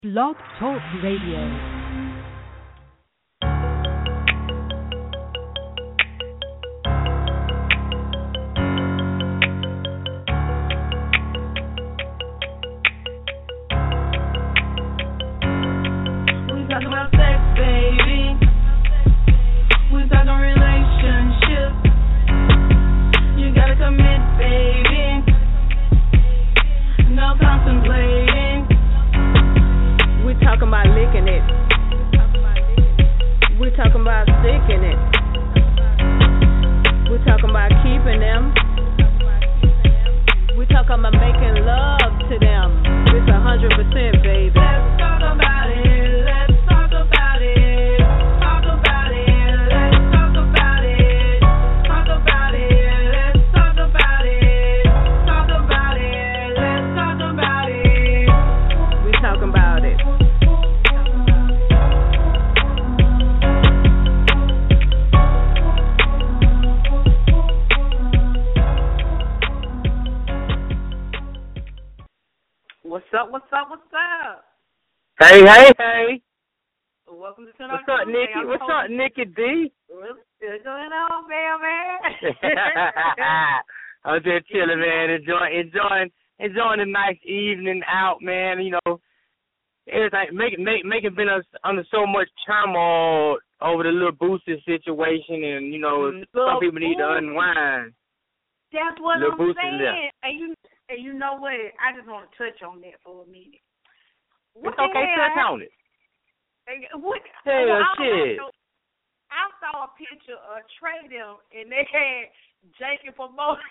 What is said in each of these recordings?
Blog Talk Radio. Hey. Welcome to What's up, Nikki? What's up, Nikki D? What's going on, man? I was just chilling, man, enjoying a nice evening out, man. You know, everything making been under so much turmoil over the little Boosie situation, and you know, some people need to unwind. That's what I'm saying. Left. And you know what? I just want to touch on that for a minute. It's okay, touch on it. Shit. I saw a picture of Trey them, and they had Jake for most.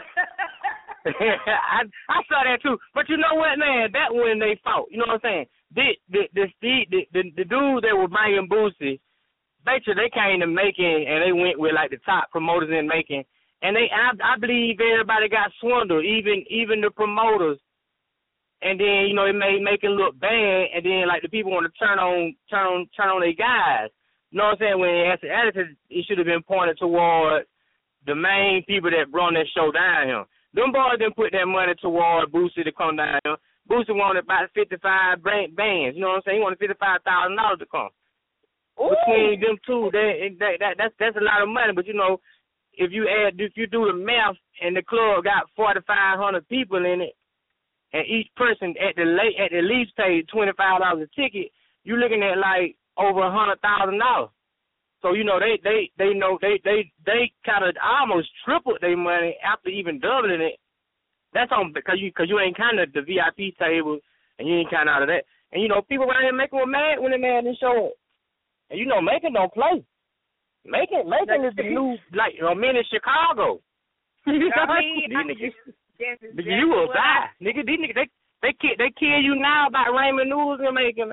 I saw that too. But you know what, man? That when they fought. You know what I'm saying? The dudes that were banging Boosie, basically they came to Macon and they went with like the top promoters in Macon, and I believe everybody got swindled, even the promoters. And then, you know, it made Macon look bad, and then like the people want to turn on their guys. You know what I'm saying? When it should have been pointed toward the main people that brought that show down here. Them boys didn't put that money toward Boosie to come down here. Boosie wanted about 55 bands. You know what I'm saying? He wanted $55,000 to come. Ooh. Between them two, that's a lot of money. But you know, if you do the math, and the club got 4,500 people in it, and each person at the least paid $25 a ticket, you're looking at like over $100,000. So you know they know they kind of almost tripled their money after even doubling it. That's on because you ain't kind of the VIP table, and you ain't kind of out of that. And you know people around here Macon were mad when the man didn't show up. And you know Macon don't play. Macon is the new men in Chicago. You will die, nigga. These niggas, they kill you now about Raymond News and Macon.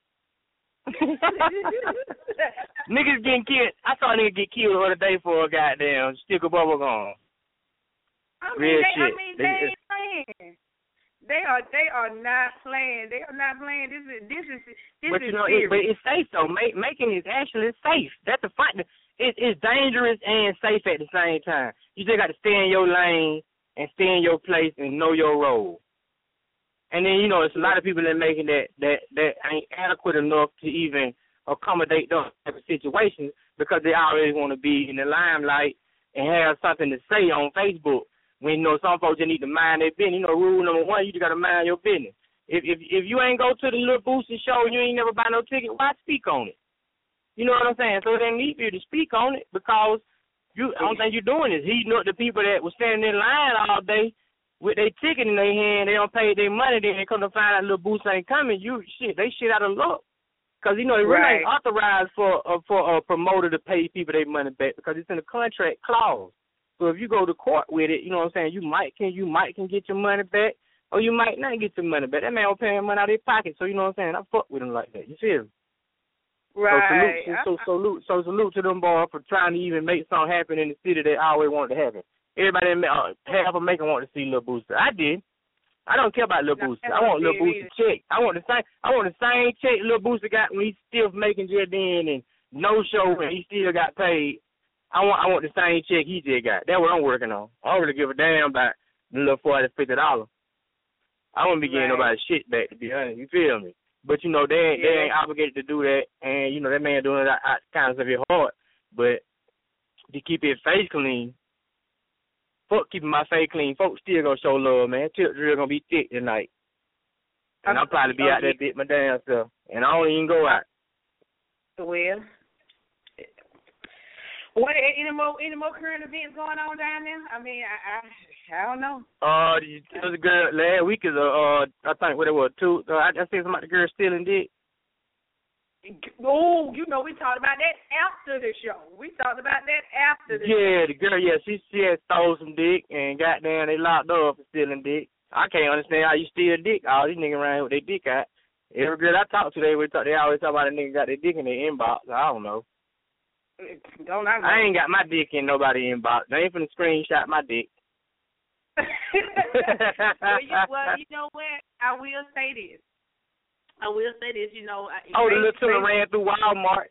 Niggas getting killed. I saw a nigga get killed the other day for a goddamn stick of bubble gum. They ain't playing. They are not playing. They are not playing. This is but you know, but it's safe though. Macon is actually safe. That's the fight. It's dangerous and safe at the same time. You just got to stay in your lane and stay in your place and know your role. And then, you know, it's a lot of people that making that ain't adequate enough to even accommodate those type of situations because they always want to be in the limelight and have something to say on Facebook. When, you know, some folks just need to mind their business. You know, rule number one, you just got to mind your business. If you ain't go to the little Boosie show and you ain't never buy no ticket, why speak on it? You know what I'm saying? So they need you to speak on it because the only thing you're doing is heating up the people that were standing in line all day with their ticket in their hand. They don't pay their money. Then they come to find out little Boosie ain't coming. They shit out of luck. Because, you know, it really ain't authorized for a promoter to pay people their money back because it's in the contract clause. So if you go to court with it, you know what I'm saying, you might can get your money back or you might not get your money back. That man will pay money out of their pocket. So, you know what I'm saying, I fuck with him like that. You feel me? Right. So salute to them boys for trying to even make something happen in the city that always wanted to happen. Everybody half of Macon wanted to see Lil Boosie. I did. I don't care about Lil Boosie. I want Lil Boosie check. I want the same check Lil Boosie got when he's still making just then and no show and he still got paid. I want the same check he just got. That's what I'm working on. I don't really give a damn about the little $40, $50. I wouldn't be getting nobody shit back, to be honest. You feel me? But you know, they ain't obligated to do that, and you know that man doing it out kind of his heart. But to keep his face clean, fuck keeping my face clean. Folks still gonna show love, man. Tip drill gonna be thick tonight, and I'll probably be out there bit my damn self, and I don't even go out. What any more current events going on down there? I mean, I don't know. There was a girl last week I think what it was 2. I seen some of the girl stealing dick. Oh, you know we talked about that after the show. Yeah, the girl, she had stole some dick and goddamn they locked her up for stealing dick. I can't understand how you steal dick. All these niggas around with their dick out. Every girl I talk to, they always talk about a nigga got their dick in their inbox. I don't know. I ain't got my dick in nobody's inbox. They ain't finna screenshot my dick. well, you know what? I will say this. You know. The little children ran through Walmart.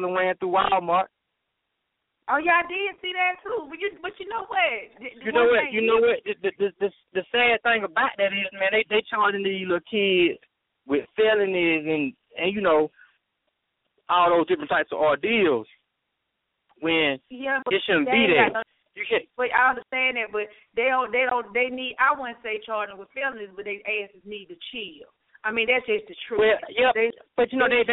Oh yeah, I did see that too. But you know what? You know what? The sad thing about that is, man, they charging these little kids with felonies and you know all those different types of ordeals when it shouldn't be there. But I understand that, but they need. I wouldn't say charge them with felonies, but they asses need to chill. I mean, that's just the truth. Well, yeah, but you know they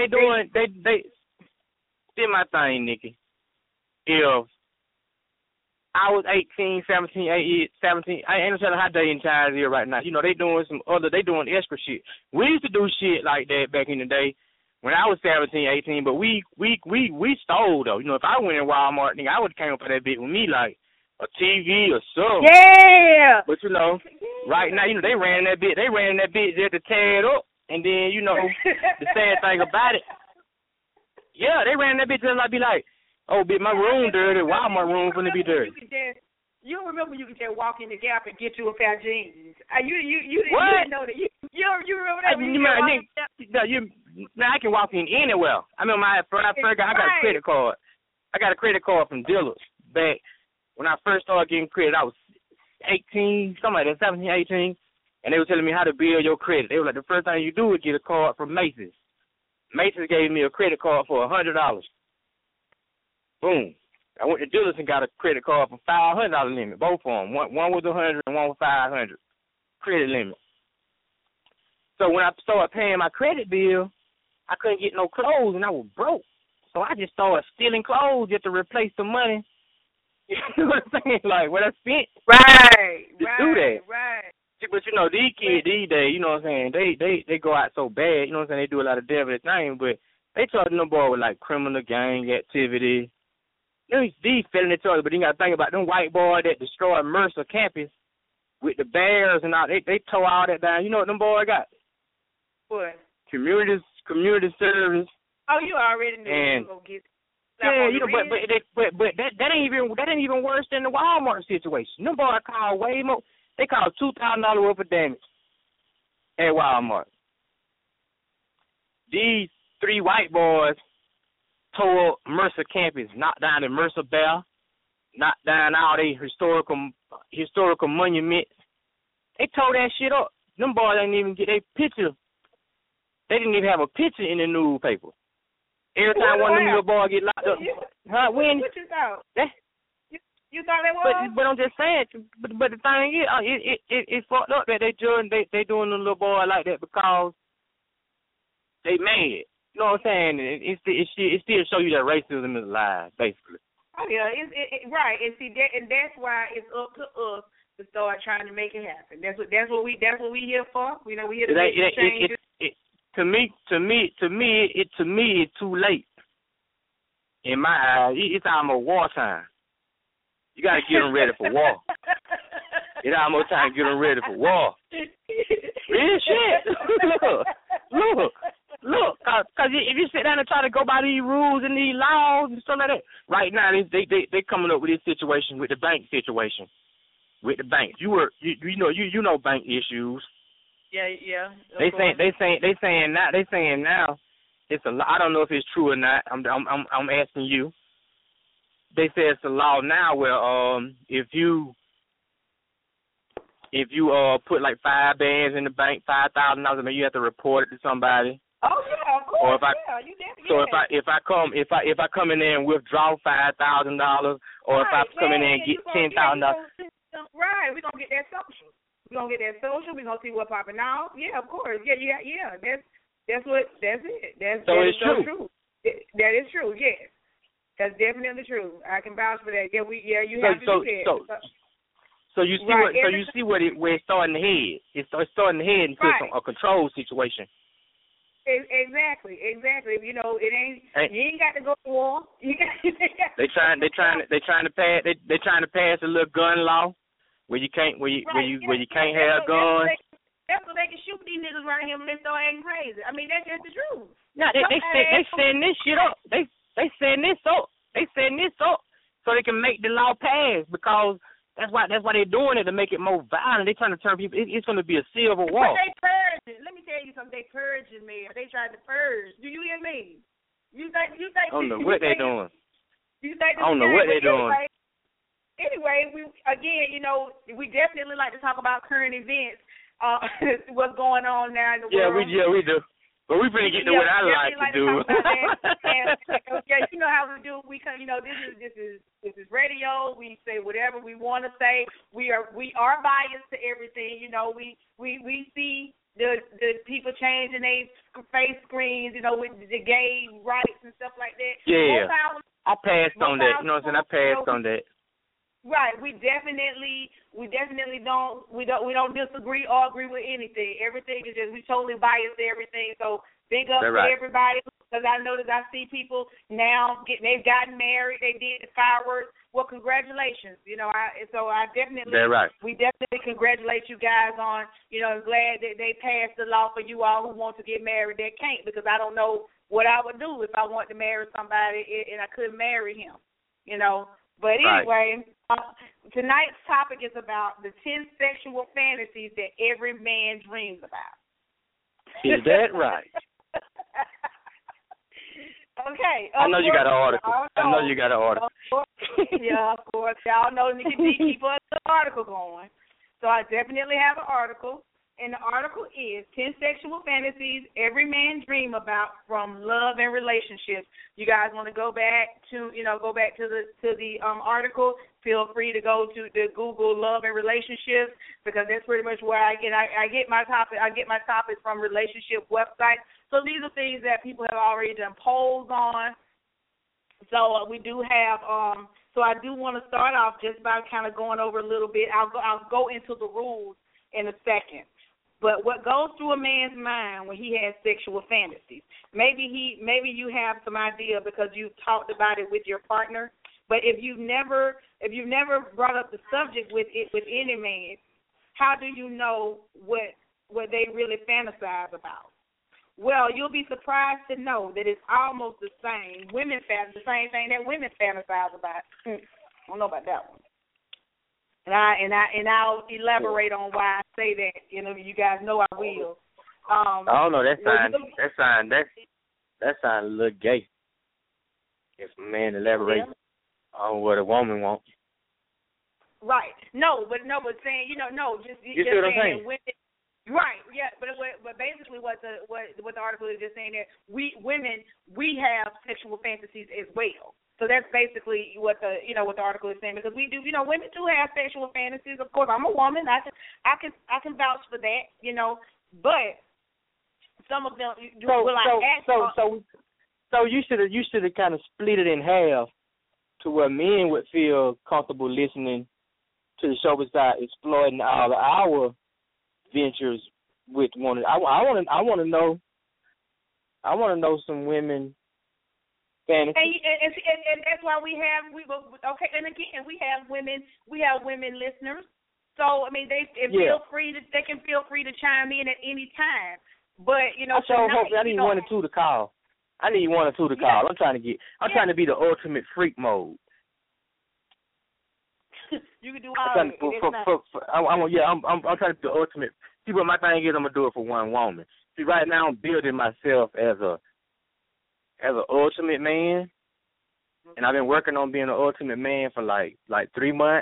did my thing, Nikki. If I was 18, 17, I ain't telling how they in times here right now. You know, they doing extra shit. We used to do shit like that back in the day when I was 17, 18, but we stole though. You know, if I went in Walmart, nigga, I would have came up for that bit with me like a TV or something. Yeah. But you know, right now, you know, they ran that bit just to tear it up, and then you know, the sad thing about it, yeah, they ran that bit just like be like, oh, bitch, my room dirty. Walmart room finna be dirty. You remember you could just walk in the Gap and get you a pair of jeans. You didn't know that. You remember that? I can walk in anywhere. I mean, when I got a credit card. I got a credit card from Dillard's back when I first started getting credit. I was 18, something like that, 17, 18, and they were telling me how to build your credit. They were like, the first thing you do is get a card from Macy's. Macy's gave me a credit card for $100. Boom. I went to Dillard's and got a credit card for $500 limit, both of them. One was $100 and one was $500 credit limit. So when I started paying my credit bill, I couldn't get no clothes and I was broke. So I just started stealing clothes just to replace the money. You know what I'm saying? Like what I spent. Do that. Right. But you know, these kids these days, you know what I'm saying, they go out so bad, you know what I'm saying, they do a lot of devilish things, but they charging them boys with like criminal gang activity. These felony charges, but you got to think about them white boys that destroyed Mercer campus with the bears and all. They tore all that down. You know what them boys got? What? Community service. Oh, you already knew you were gonna get. Yeah, you know, but that ain't even worse than the Walmart situation. Them boys called way more. They called $2,000 worth of damage at Walmart. These 3 white boys tore Mercer campus, knocked down the Mercer Bell, knocked down all the historical monuments. They tore that shit up. Them boys didn't even get a picture. They didn't even have a picture in the newspaper. Every time one of them little boys get locked up. When? What you thought? You thought they was? But I'm just saying. But the thing is, it's fucked up that they doing the little boy like that because they mad. You know what I'm saying? It still show you that racism is alive, basically. Oh yeah, right. And see that, and that's why it's up to us to start trying to make it happen. That's what we here for. You know, we here to make changes. To me, it's too late. In my eyes, it's almost wartime. You got to get them ready for war. It's almost time to get them ready for war. Real shit. Look. Because if you sit down and try to go by these rules and these laws and stuff like that, right now they coming up with this situation with the bank situation, with the banks. You know bank issues. Yeah. They saying now it's a law. I don't know if it's true or not. I'm asking you. They say it's a law now where if you put like 5 bands in the bank, $5,000, I mean you have to report it to somebody. Oh yeah, of course. Or if I, you definitely. So if I come in there and withdraw $5,000, or if I come in there and get $10,000. Right, we're gonna get that social. We're gonna see what's popping off. Yeah, of course. Yeah. That's it. That's it's so true. That is true. Yes, that's definitely true. I can vouch for that. Yeah. You have to do that. So you see where it's starting to head. It's starting to head into a control situation. Exactly. You know, you ain't got to go to war. They trying to pass a little gun law where you can't can't have guns. That's so they can shoot these niggas right here when they start acting crazy. I mean, that's just the truth. Yeah, they setting this shit up. They setting this up. So they can make the law pass, because that's why they're doing it, to make it more violent. They're trying to turn people. It's going to be a civil war. But they purging. Let me tell you something. They purging, man. They tried to purge. Do you hear me? You think? I don't know what they're doing. You think? I don't know what they're doing. Anyway, we definitely like to talk about current events. What's going on now in the world? Yeah, we do. But we finna get to what I like to do. You know how we do. We can, this is radio. We say whatever we want to say. We are biased to everything. We see the people changing their face screens. With the gay rights and stuff like that. Yeah. I passed on that. You know what I'm saying? I passed on that. Right, we definitely don't disagree or agree with anything. Everything is just, we totally biased to everything. So big up to everybody, because I notice I see people now they've gotten married, they did the fireworks. Well, congratulations. We definitely congratulate you guys on, glad that they passed the law for you all who want to get married that can't, because I don't know what I would do if I wanted to marry somebody and I couldn't marry him. But anyway, tonight's topic is about the 10 sexual fantasies that every man dreams about. Is that right? Okay. I know you got an article. Yeah, of course. Y'all know me to keep an article going. So I definitely have an article. And the article is 10 sexual fantasies every man dream about from love and relationships. You guys want to go back to the article? Feel free to go to the Google love and relationships, because that's pretty much where I get my topic. I get my topics from relationship websites. So these are things that people have already done polls on. So we do have. So I do want to start off just by kind of going over a little bit. I'll go into the rules in a second. But what goes through a man's mind when he has sexual fantasies? Maybe you have some idea because you've talked about it with your partner. But if you've never brought up the subject with any man, how do you know what they really fantasize about? Well, you'll be surprised to know that it's almost the same. The same thing that women fantasize about. I don't know about that one. And I'll elaborate on why I say that. You guys know I will. I don't know. That sounds a little gay. If a man elaborates on what a woman wants. Right. No, but saying you see what I'm saying? Women, right. Yeah. But basically what the article is just saying that we women have sexual fantasies as well. So that's basically what the article is saying, because we do, women do have sexual fantasies. Of course, I'm a woman. I can vouch for that, but some of them So you should have kind of split it in half to where men would feel comfortable listening to the show besides exploiting all our ventures with one. I want to know some women. And that's why we have and again we have women listeners. So I mean they feel free to chime in at any time. But I need one or two to call. I'm trying to be the ultimate freak mode. You can do all of it. I'm trying to be the ultimate. See, what my thing is, I'm gonna do it for one woman. See, right now I'm building myself as an ultimate man, and I've been working on being an ultimate man for like 3 months,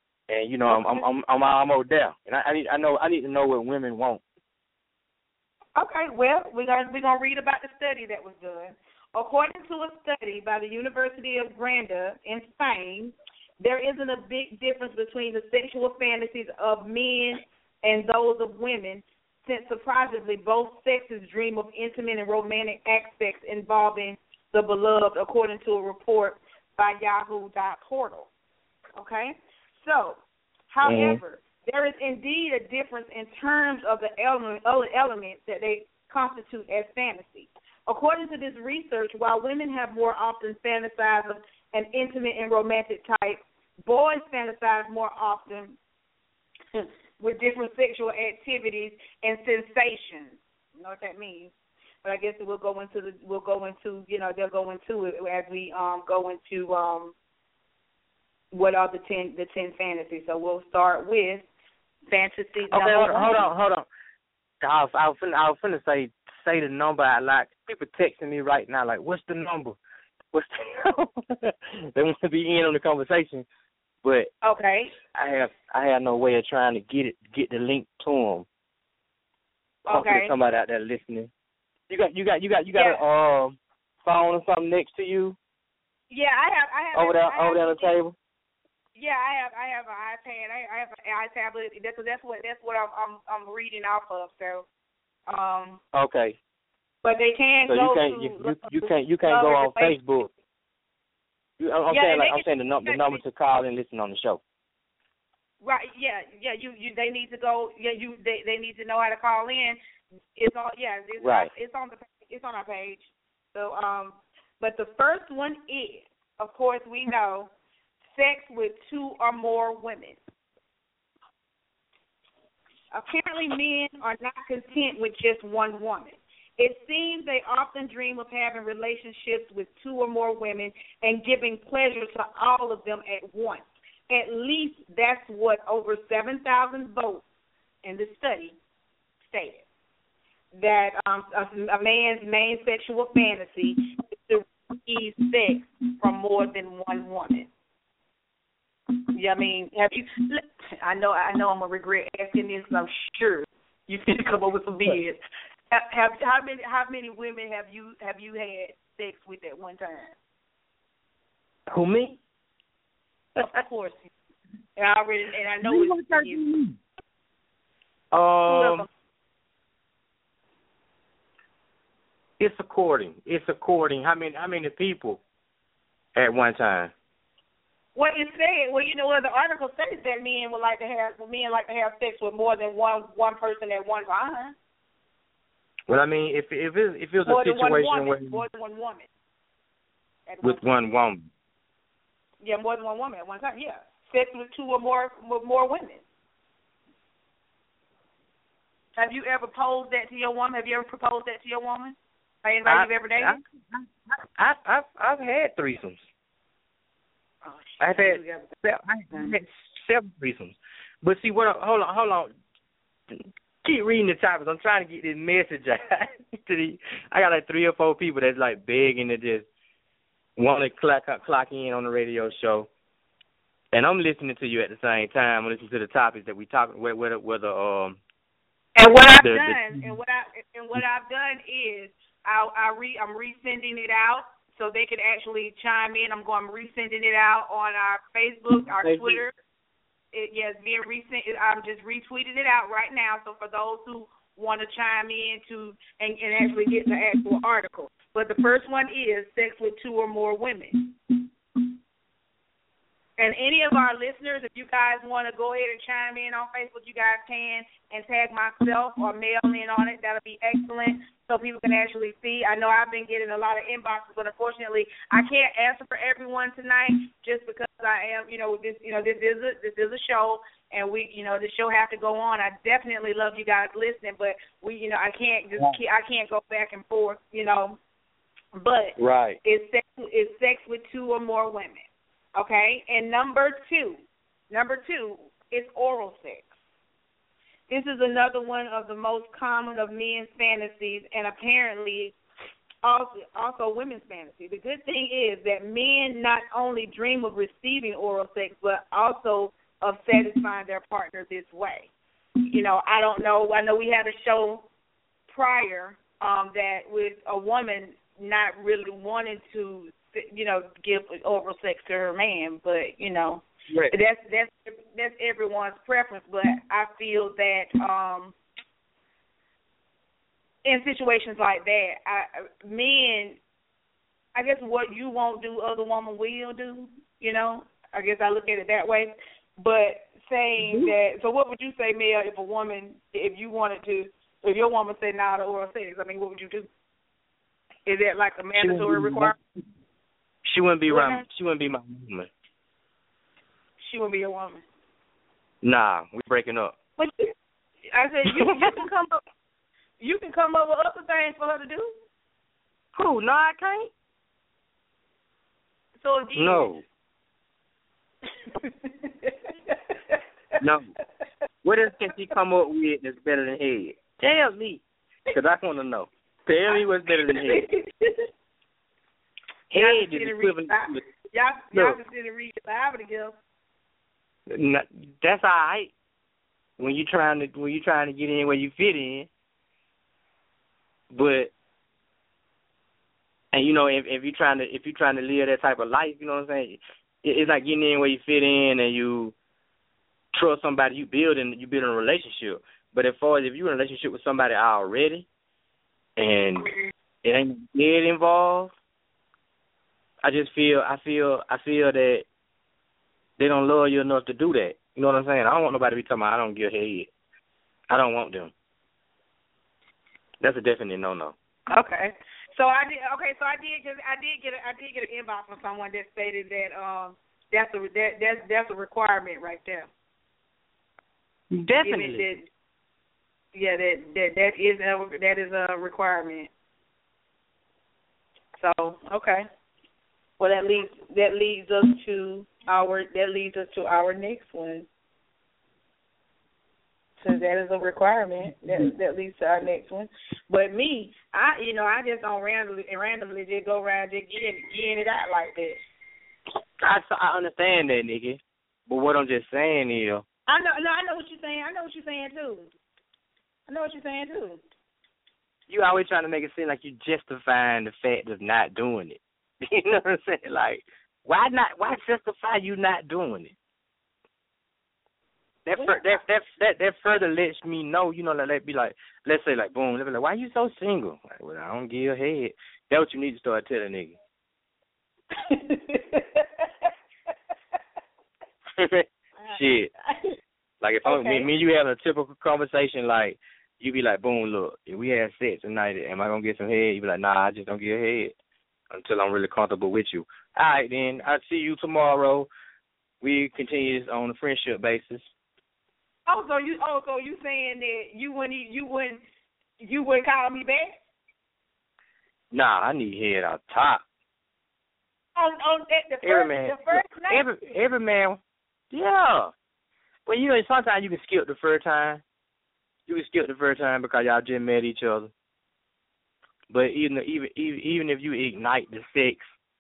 and I'm almost there. And I need to know what women want. Okay, well, we're gonna read about the study that was done. According to a study by the University of Granada in Spain, there isn't a big difference between the sexual fantasies of men and those of women, since surprisingly both sexes dream of intimate and romantic aspects involving the beloved, according to a report by Yahoo.portal. Okay? So, however, there is indeed a difference in terms of the elements that they constitute as fantasy. According to this research, while women have more often fantasized of an intimate and romantic type, boys fantasize more often with different sexual activities and sensations. You know what that means? But I guess they'll go into it as we go into what are the 10 fantasies. So we'll start with fantasy. Okay, hold on. I was finna say the number out loud. People texting me right now like, what's the number? They want to be in on the conversation, but okay, I have no way of trying to get the link to them. Okay, somebody out there listening. You got a phone or something next to you? Yeah, I have over there on the table. Yeah, I have an iPad. I have an iTablet. That's what I'm reading off of. So. Okay. But they can so go you can't go on Facebook. I'm saying the number to call and listen on the show. Right. Yeah. They need to go. Yeah. They need to know how to call in. It's all. Yeah. It's on our page. So but the first one is, of course, we know, sex with 2 or more women. Apparently, men are not content with just one woman. It seems they often dream of having relationships with 2 or more women and giving pleasure to all of them at once. At least that's what over 7,000 votes in the study stated. That a man's main sexual fantasy is to receive sex from more than one woman. Yeah, I mean, have you? I know I'm gonna regret asking this, because I'm sure you can come up with some bids. How many women have you had sex with at one time? Who, me? Of course. And I know it's you. It's according. How many people at one time? What it said, the article says that men like to have sex with more than one person at one time. Well, I mean, if it was a situation where more than one woman. With one woman. Yeah, more than one woman at one time. Yeah, sex with 2 or more women. Have you ever posed that to your woman? Have you ever proposed that to your woman? Or anybody you've ever dated? I've had threesomes. Oh, I've had several threesomes. But see, hold on. Keep reading the topics. I'm trying to get this message out to I got like 3 or 4 people that's like begging to just want to clock in on the radio show. And I'm listening to you at the same time. I'm listening to the topics that we talk whether And what I've done is I'm resending it out so they can actually chime in. I'm resending it out on our Facebook, our Twitter. It's being resent. I'm just retweeting it out right now. So for those who want to chime in and actually get the actual article. But the first one is sex with 2 or more women. And any of our listeners, if you guys want to go ahead and chime in on Facebook, you guys can, and tag myself or mail in on it. That'll be excellent, so people can actually see. I know I've been getting a lot of inboxes, but unfortunately, I can't answer for everyone tonight, just because I am, this is a show, and the show has to go on. I definitely love you guys listening, but I can't go back and forth, But right, it's sex with 2 or more women. Okay, and number two is oral sex. This is another one of the most common of men's fantasies, and apparently also women's fantasies. The good thing is that men not only dream of receiving oral sex, but also of satisfying their partner this way. I don't know. I know we had a show prior that with a woman not really wanting to, give oral sex to her man, but right. that's everyone's preference. But I feel that in situations like that, men, I guess what you won't do, other woman will do. I guess I look at it that way. But saying that, so what would you say, Mel, if your woman said no to oral sex? I mean, what would you do? Is that like a mandatory requirement? She wouldn't be around. She wouldn't be my woman. She wouldn't be your woman. Nah, we breaking up. But I said you can come up. You can come up with other things for her to do. Who? No, I can't. So again. No. No. What else can she come up with that's better than head? Tell me, because I want to know. Tell me what's better than head. Head is equivalent to... Y'all can sit and read the Bible together. That's all right. When you trying to get in where you fit in, but and if you're trying to live that type of life, you know what I'm saying? It's like getting in where you fit in and you trust somebody, you build a relationship. But as far as if you're in a relationship with somebody already and it ain't dead involved, I feel that they don't love you enough to do that. You know what I'm saying? I don't want nobody to be talking about I don't give head. I don't want them. That's a definite no-no. Okay. So I did get an inbox from someone that stated that that's a requirement right there. Definitely. That is a requirement. So okay. Well, that leads us to our next one. Since that is a requirement, that leads to our next one. But me, I just don't randomly just go around just getting it out like that. I understand that, Nikki. But what I'm just saying is, I know what you're saying. I know what you're saying too. You always trying to make it seem like you're justifying the fact of not doing it. You know what I'm saying? Like, why justify you not doing it? That further lets me know, let's say boom, they'll be like, why you so single? Like, well, I don't give a head. That's what you need to start telling niggas. Shit. Like if me and you having a typical conversation, like you be like, boom, look, if we had sex tonight, am I gonna get some head? You be like, nah, I just don't get head until I'm really comfortable with you. All right, then I'll see you tomorrow. We continue this on a friendship basis. So you saying that you wouldn't call me back? Nah, I need head out top. On the first night? Every man, yeah. Well, sometimes you can skip the first time. You can skip the first time because y'all just met each other. But even if you ignite the sex,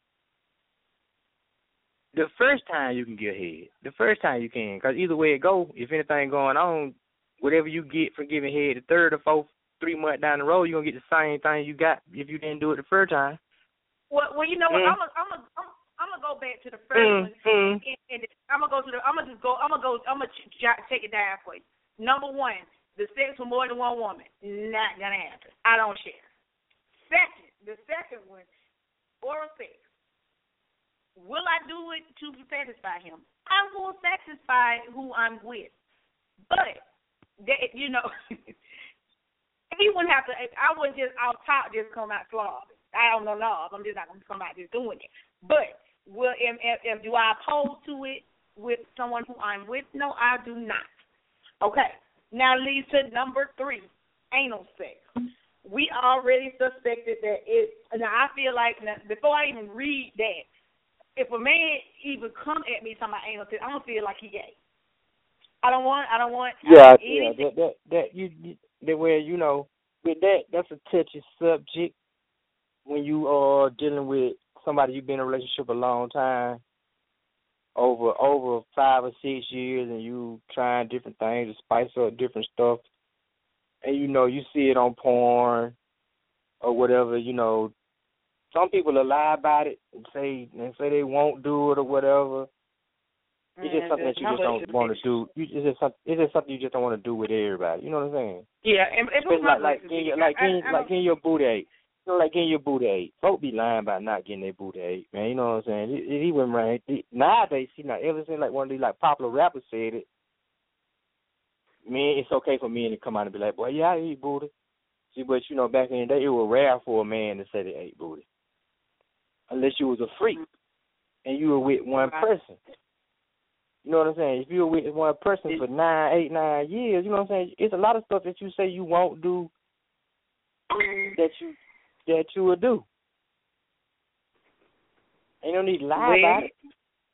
the first time you can get head. The first time you can, because either way it go, if anything going on, whatever you get for giving head the third or fourth, 3 months down the road, you're gonna get the same thing you got if you didn't do it the first time. Well, you know what? I'm gonna go back to the first one, and I'm gonna take it down for you. Number one, the sex with more than one woman, not gonna happen. I don't share. The second one, oral sex. Will I do it to satisfy him? I will satisfy who I'm with, but he wouldn't have to. I wouldn't just off top just come out slob. I don't know love. I'm just not gonna come out just doing it. But do I oppose to it with someone who I'm with? No, I do not. Okay. Now leads to number 3, anal sex. We already suspected that it. Now I feel like before I even read that, if a man even come at me talking about anal sex, I'm gonna feel like he gay. I don't want. Yeah. With that's a touchy subject when you are dealing with somebody you've been in a relationship a long time, over 5 or 6 years, and you trying different things to spice up different stuff. and you see it on porn or whatever, some people will lie about it and say they won't do it or whatever. It's just something that you just don't want to do. It's just something you just don't want to do with everybody. You know what I'm saying? Yeah, and like getting your booty ate. Like getting your booty ate. Folk be lying about not getting their booty ate, man. You know what I'm saying? He went right. Nowadays, ever since like one of these like popular rappers said it, man, it's okay for men to come out and be like, boy, yeah, I eat booty. See, but back in the day, it was rare for a man to say they ate booty, unless you was a freak and you were with one person. You know what I'm saying? If you were with one person for 8, 9 years, you know what I'm saying? It's a lot of stuff that you say you won't do that you will do. Ain't no need to lie about it.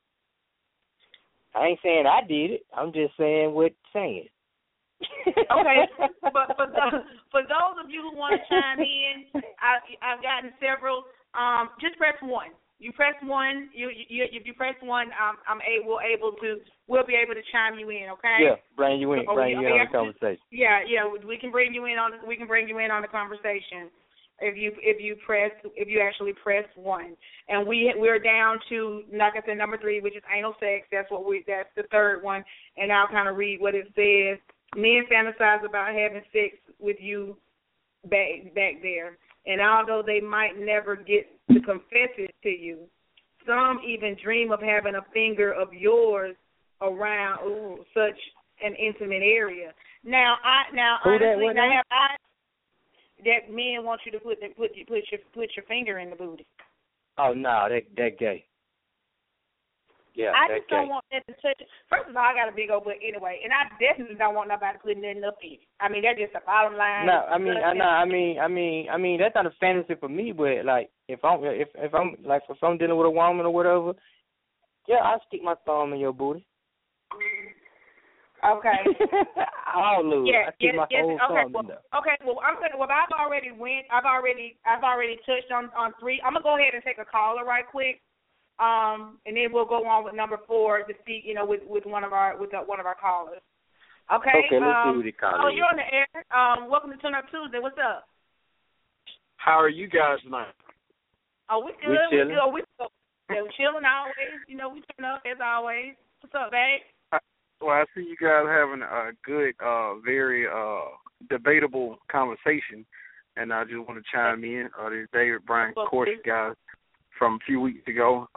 I ain't saying I did it. I'm just saying what's saying. Okay, but for those of you who want to chime in, I've gotten several. Just press 1. You press 1. If you press 1, we'll be able to chime you in. Okay. Yeah, bring you in. Bring you in on the conversation. Yeah, we can bring you in on the conversation if you actually press 1. And we're down to, like I said, number 3, which is anal sex. That's the third one, and I'll kind of read what it says. Men fantasize about having sex with you back there. And although they might never get to confess it to you, some even dream of having a finger of yours around such an intimate area. Now honestly, that men want you to put your finger in the booty. Oh no, that gay. Yeah, I just don't want that to touch it. First of all, I got a big old butt anyway, and I definitely don't want nobody putting nothing up in it. I mean, that's just the bottom line. No, I mean, that's not a fantasy for me. But like, if I'm dealing with a woman or whatever, yeah, I'll stick my thumb in your booty. Okay. I'll lose. I stick my whole thumb in there. Okay. Well, I've already touched on 3. I'm gonna go ahead and take a caller right quick. And then we'll go on with number 4 to speak, with one of our callers. Okay. Okay, let's see who the caller is. Oh, you're on the air. Welcome to Turn Up Tuesday. What's up? How are you guys tonight? Oh, we good. We're chilling always. We turn up as always. What's up, babe? Well, I see you guys having a good, very debatable conversation, and I just want to chime in. This David Bryan Course guys. From a few weeks ago,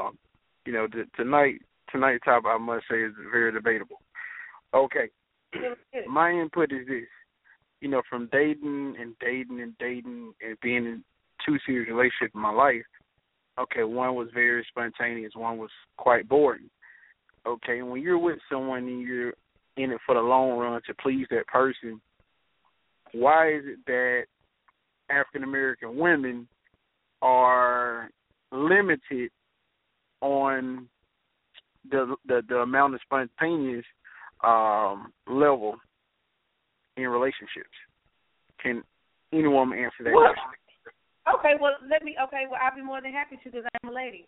tonight's topic, I must say, is very debatable. Okay, my input is this: from dating and being in 2 serious relationships in my life. Okay, one was very spontaneous, one was quite boring. Okay, when you're with someone and you're in it for the long run to please that person, why is it that African American women are limited on the amount of spontaneous level in relationships? Can any woman answer that question? Okay, well I'll be more than happy to, because I'm a lady.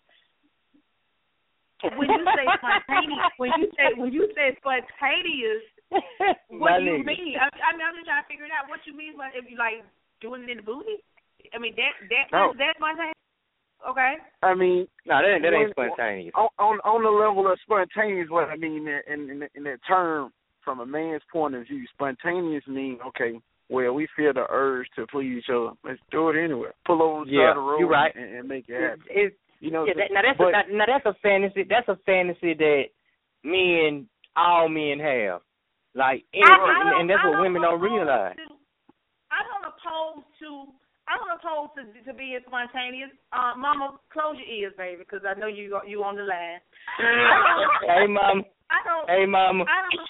When you say spontaneous, when you say spontaneous, what do you mean? I'm just trying to figure it out. What you mean by, if you like doing it in the booty? I mean that's spontaneous. Okay. I mean, no, that ain't spontaneous. On the level of spontaneous, what I mean in that term, from a man's point of view, spontaneous means, okay, well, we feel the urge to please each other. Let's do it anyway. Pull over the side of the road, you're right. and make it happen. That's a fantasy. That's a fantasy that all men have. Like, and that's what women don't realize. I don't oppose to being spontaneous. Mama, close your ears, baby, because I know you on the line. Hey, Mama. Hey, Mama.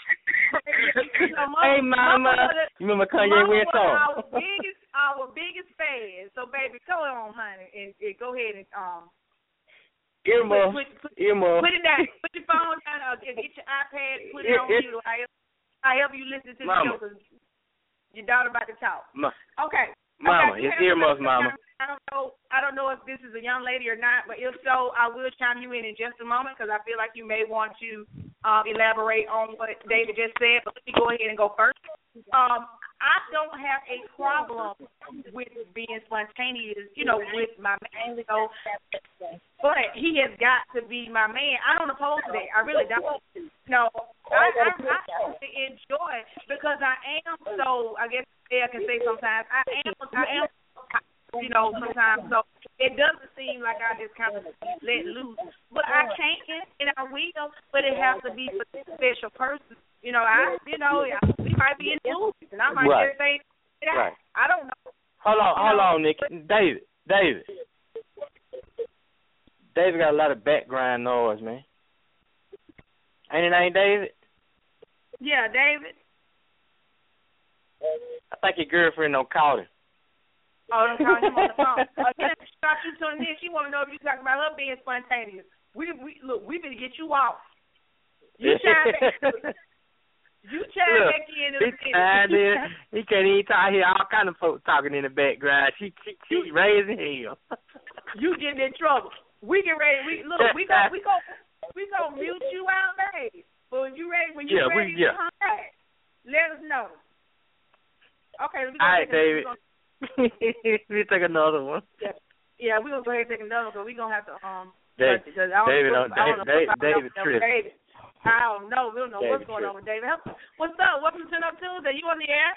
Hey, Mama. You remember Kanye West song? Our biggest fan. So, baby, go on, honey, and go ahead and earmuff. Put it down. Put your phone down. Get your iPad. Put it on you. I help you listen to the show because your daughter about to talk. Okay. Mama, it's earmuffs, Mama. I don't know if this is a young lady or not, but if so, I will chime you in just a moment because I feel like you may want to elaborate on what David just said. But let me go ahead and go first. I don't have a problem with being spontaneous, with my man, but he has got to be my man. I don't oppose that. I really don't. No, I enjoy because I am so. I guess I can say sometimes I am. Sometimes. So it doesn't seem like I just kind of let loose, but I can't and I will. But it has to be for a special person. We might be in the movies, and I might just say, I don't know. Hold on, Nick. David got a lot of background noise, man. Ain't it, David? Yeah, David. I think your girlfriend don't call him. Oh, don't call him on the phone. Stop you tuning in. She want to know if you talking about her being spontaneous. We better get you off. You chime back in a minute. He can't even talk. I hear all kind of folks talking in the background. She raising hell. You getting in trouble. We get ready. We gonna mute you out, babe. But when you ready, come back. Let us know. Okay, we gonna David. We take another one. Yeah, we gonna go ahead and take another one because we gonna have to David tripping. I don't know. We don't know what's going on with David. What's up? Welcome to Turn Up Tuesday. You on the air?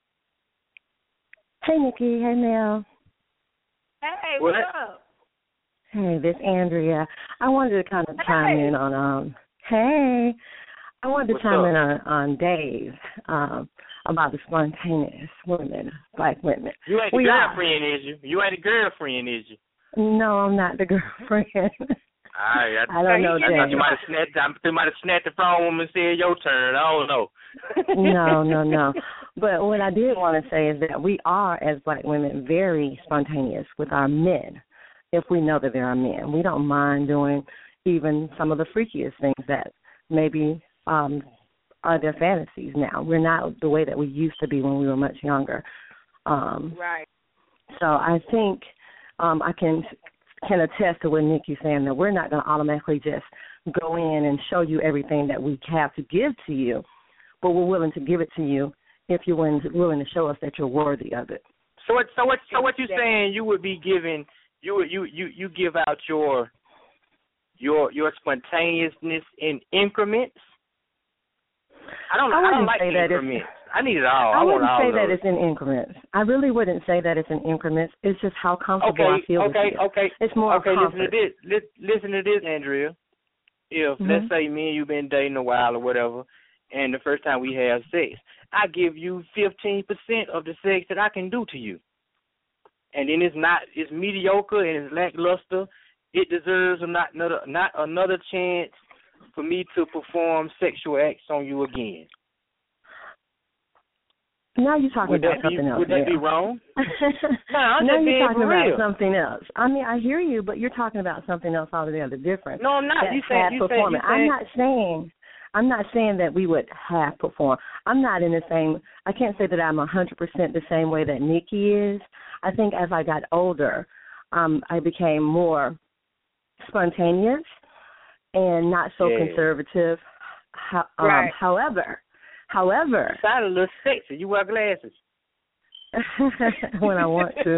Hey, Nikki. Hey, Mel. Hey, what's up? Hey, this is Andrea. I wanted to kind of chime in on I wanted to chime in on Dave about the spontaneous women, black women. You ain't the girlfriend, is you? You ain't the girlfriend, is you? No, I'm not the girlfriend. I don't know, Dave. You might have snapped the phone and said your turn. I don't know. No. But what I did want to say is that we are, as black women, very spontaneous with our men if we know that there are men. We don't mind doing even some of the freakiest things that maybe are their fantasies now. We're not the way that we used to be when we were much younger. Right. So I think I can attest to what Nikki's saying, that we're not going to automatically just go in and show you everything that we have to give to you, but we're willing to give it to you if you're willing to show us that you're worthy of it. So what you saying? You would be giving you give out your spontaneousness in increments. I don't like increments. I need it all. I wouldn't say that it's in increments. I really wouldn't say that it's in increments. It's just how comfortable I feel with you. Okay. It's more comfort. Listen to this, Andrea. If let's say me and you been dating a while or whatever, and the first time we have sex, I give you 15% of the sex that I can do to you, and then it's mediocre and it's lackluster. It deserves not another chance for me to perform sexual acts on you again. Now you're talking about something else. Would that be wrong? Now you're talking about something else. I mean, I hear you, but you're talking about something else altogether different. No, I'm not. I'm not saying that we would half perform. I'm not in the same. I can't say that I'm 100% the same way that Nikki is. I think as I got older, I became more spontaneous and not so conservative. However, you sound a little sexy. You wear glasses. When I want to.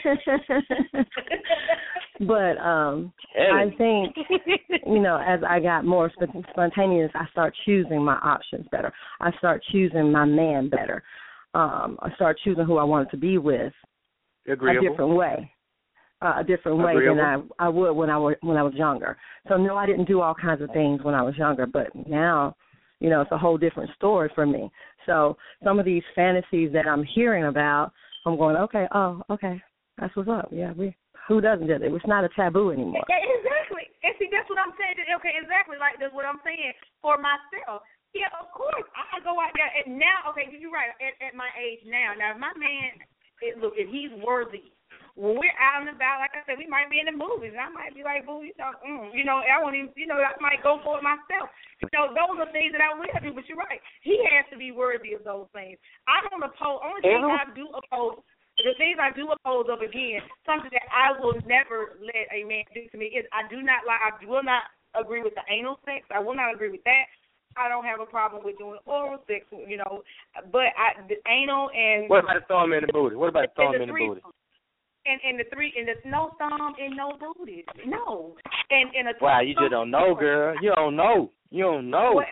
But I think, as I got more spontaneous, I start choosing my options better. I start choosing my man better. I start choosing who I wanted to be with Agreeable. a different way. Than I would when I was younger. So no, I didn't do all kinds of things when I was younger, but now, it's a whole different story for me. So some of these fantasies that I'm hearing about, I'm going, okay, that's what's up. Yeah, who doesn't do it? It's not a taboo anymore. Exactly. And see, that's what I'm saying. Okay, exactly. Like that's what I'm saying for myself. Yeah, of course. I go out there and now. Okay, you're right. At my age now, if my man, if he's worthy. When we're out and about, like I said, we might be in the movies. I might be like, boo, I won't even, I might go for it myself. Those are things that I will do, but you're right. He has to be worthy of those things. I don't oppose, the things I do oppose of, again, something that I will never let a man do to me is I will not agree with the anal sex. I will not agree with that. I don't have a problem with doing oral sex, you know, but the anal and. What about the thumb in the booty? What about the thumb in the booty? And there's no thumb and no booty. No. And a wow, you just don't know, girl. You don't know. You don't know. What?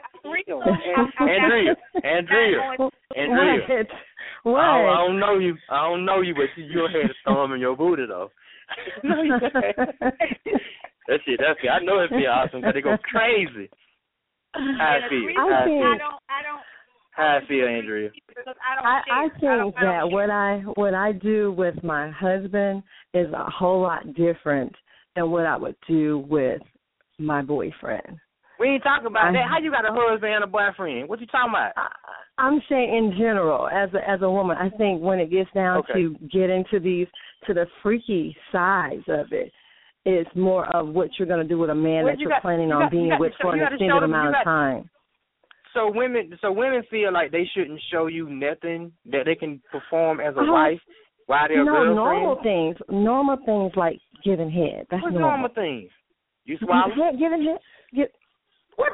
Andrea. What? I don't know you. I don't know you, but you had a thumb in your booty though. No, you That's it. I know it'd be awesome because they go crazy. How I feel. How I feel, Andrea. I think that what I do with my husband is a whole lot different than what I would do with my boyfriend. We ain't talking about that. How you got a husband and a boyfriend? What you talking about? I'm saying in general, as a woman, I think when it gets down to getting to the freaky sides of it, it's more of what you're going to do with a man that you're planning on being with for an extended amount of time. So women feel like they shouldn't show you nothing that they can perform as a wife while they're girlfriend. Normal things like giving head. That's What's normal things? You swallow? Giving head. What?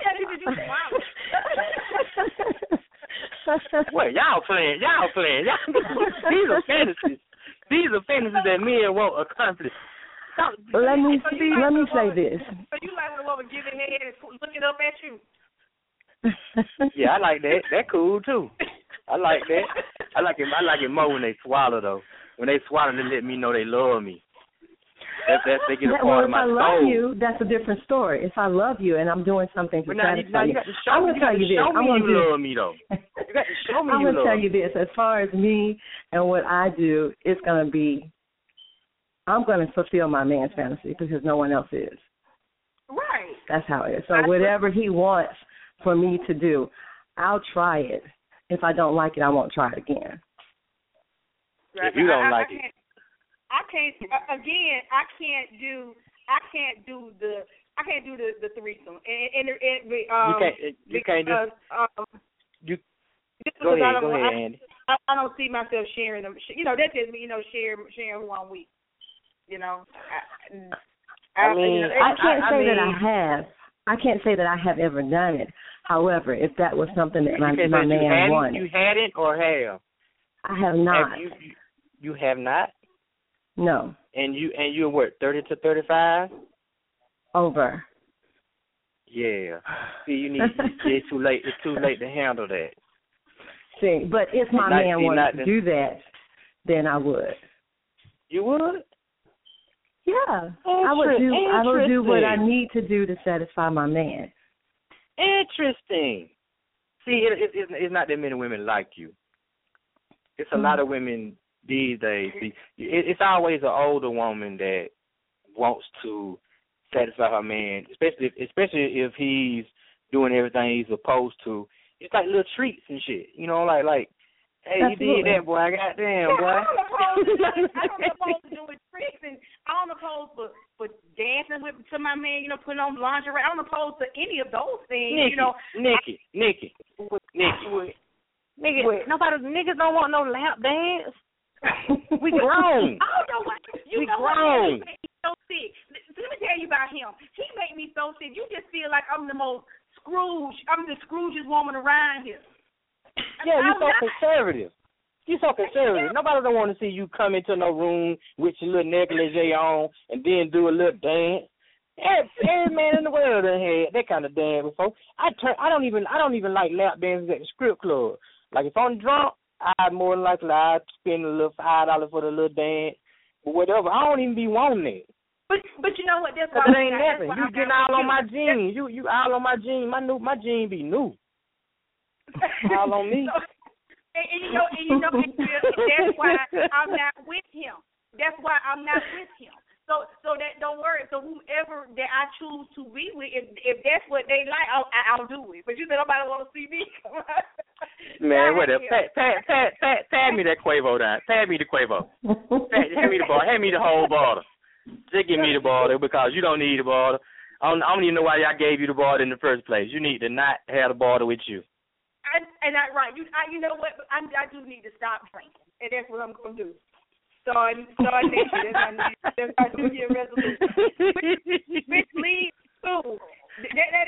Well, y'all playing. These are fantasies. These are fantasies that men won't accomplish. Let me say this. So you like the woman giving head and looking up at you? Yeah, I like that. That's cool too. I like that. I like it more when they swallow though. When they swallow, they let me know they love me. They get a part of my soul. If I love you, that's a different story. If I love you and I'm doing something to satisfy you, I'm going to tell you this. I'm going to love me though. You got to show me I'm you going to tell you this. As far as me and what I do, it's going to be, I'm going to fulfill my man's fantasy because no one else is. Right. That's how it is. So whatever he wants for me to do, I'll try it. If I don't like it, I won't try it again. If you don't like it. I can't do the threesome. You can't do. Go ahead, Andy. I don't see myself sharing them. You know, that's just me. You know, sharing 1 week. You know. I can't say that I have ever done it. However, if that was something that my man wanted, you hadn't or have? I have not. You have not? No. And you're what, 30 to 35? Over. Yeah. See, it's too late. It's too late to handle that. See, but if my man wanted to do that, then I would. You would? Yeah. I would do what I need to do to satisfy my man. Interesting. See, it's not that many women like you. It's a lot of women these days. It's always an older woman that wants to satisfy her man, especially if he's doing everything he's supposed to. It's like little treats and shit, you know, like hey, absolutely. You did that, boy. Goddamn, boy. I don't supposed to do with tricks, and I don't oppose for dancing to my man, you know, putting on lingerie. I don't oppose to any of those things, Nikki, you know. Nikki. Niggas don't want no lap dance. We grown. I don't know what. You know grown. What? He made me so sick. Let me tell you about him. He made me so sick. You just feel like I'm the most Scrooge. I'm the Scrooge's woman around here. Yeah, you're so conservative. You're so conservative. Nobody don't want to see you come into no room with your little negligee on and then do a little dance. Every man in the world done had that kind of dance before. I don't even like lap dances at the strip club. Like if I'm drunk, I'd more than likely I'd spend a little $5 for the little dance, but whatever. I don't even be wanting it. But you know what? That's why it ain't nothing. You getting all on my jeans. You all on my jeans. My jeans be new. All on me. And you know, that's why I'm not with him. That's why I'm not with him. So that don't worry. So whoever that I choose to be with, if that's what they like, I'll do it. But you know, nobody want to see me. Man, whatever. Pad me that Quavo down. Pad me the Quavo. Hand me the ball. Hand me the whole bottle. Just give me the ball because you don't need the ball. I don't even know why I gave you the ball in the first place. You need to not have the ball with you. Right. You know what? I do need to stop drinking, and that's what I'm going to do. Start next year. That's my New Year resolution. Which leads to that is my New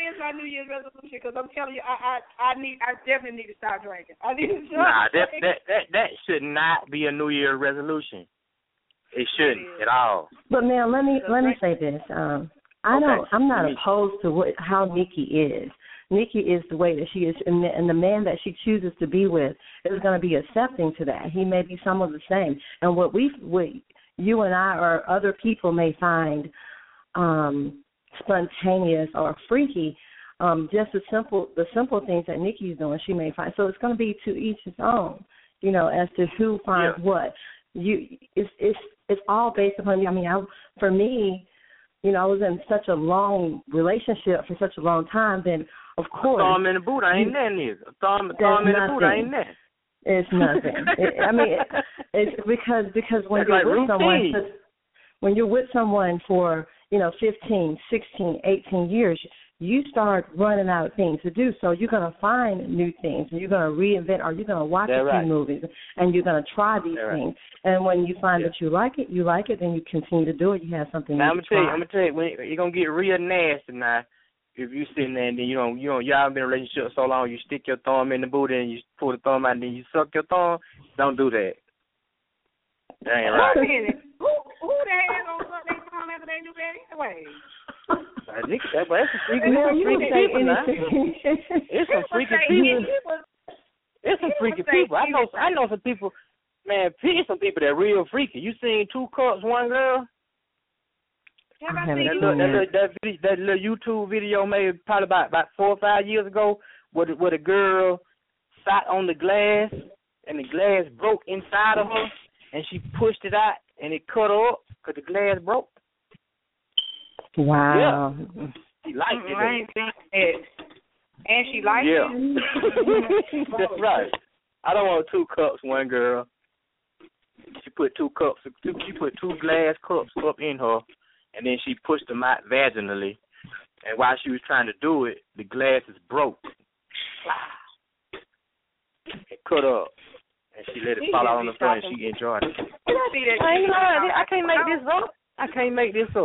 New Year's resolution because I'm telling you, I definitely need to stop drinking. I need to stop. Nah, that should not be a New Year's resolution. It shouldn't at all. But man, let me say this. I'm not opposed to how Nikki is. Nikki is the way that she is, and the man that she chooses to be with is going to be accepting to that. He may be some of the same, and what you and I or other people may find spontaneous or freaky, just the simple things that Nikki's doing, she may find. So it's going to be to each his own, as to who finds what. It's all based upon me. I mean, for me, I was in such a long relationship for such a long time. Then, of course, a thumb in the boot, I ain't there neither. A thumb in the boot, I ain't there. It's nothing. It's because when you're with someone, when you're with someone for 15, 16, 18 years, you start running out of things to do. So you're going to find new things, and you're going to reinvent, or you're going to watch a few movies, and you're going to try these things. And when you find that you like it, then you continue to do it. You have something new to try. I'm going to tell you, you're going to get real nasty now. If you sitting there and then y'all been in a relationship so long, you stick your thumb in the booty and you pull the thumb out and then you suck your thumb, don't do that. That ain't right. Who the hell gonna suck their thumb after they do that anyway? That's some freaky people now. It's some freaky people. It's some freaky people. I know some people, man, it's some people that real freaky. You seen 2 Cups, 1 Girl? That little YouTube video made probably about 4 or 5 years ago where the girl sat on the glass and the glass broke inside of her and she pushed it out and it cut her up because the glass broke. Wow. Yeah. She liked it. I ain't seen it. And she liked it? That's right. I don't want 2 Cups, 1 Girl. She put 2 glass cups up in her. And then she pushed them out vaginally. And while she was trying to do it, the glasses broke. It cut up. And she let it fall out on the floor and she enjoyed it. I ain't lying. I can't make this up. I don't